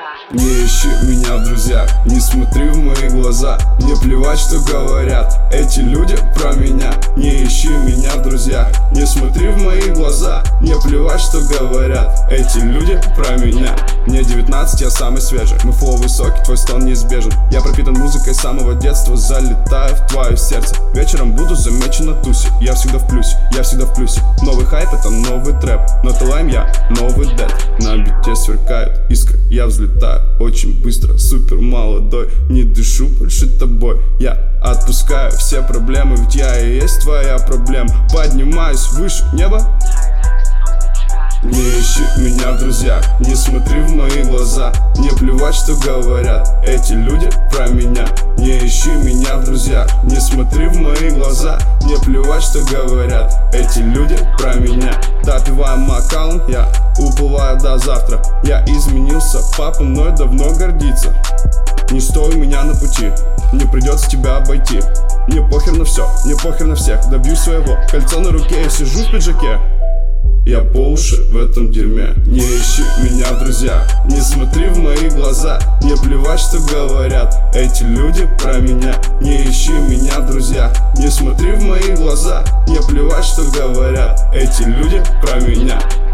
Не ищи меня в друзьях, не смотри в мои глаза. Мне плевать, что говорят эти люди про меня. Не ищи меня в друзьях, не смотри в мои глаза. Мне плевать, что говорят эти люди про меня. Мне 19, я самый свежий, мой флоу высокий, твой стон неизбежен. Я пропитан музыкой с самого детства, залетаю в твое сердце. Вечером буду замечен на тусе, я всегда в плюсе, я всегда в плюсе. Новый хайп, это новый трэп, но талаем я новый дэд. На бите сверкают искры, я взлетаю очень быстро, супер молодой. Не дышу больше тобой, я отпускаю все проблемы, ведь я и есть твоя проблема. Поднимаюсь выше неба. Не ищи меня в друзьях, не смотри в мои глаза. Мне плевать, что говорят эти люди про меня. Не ищи меня в друзьях, не смотри в мои глаза. Мне плевать, что говорят эти люди про меня. Допиваем аккаунт, я уплываю до завтра. Я изменился, папа мной давно гордится. Не стой у меня на пути, мне придется тебя обойти. Мне похер на все, мне похер на всех, добьюсь своего. Кольцо на руке, я сижу в пиджаке. Я по уши в этом дерьме. Не ищи меня в друзьях, не смотри в мои глаза. Мне плевать, что говорят эти люди про меня. Не ищи меня в друзьях, не смотри в мои глаза. Мне плевать, что говорят эти люди про меня.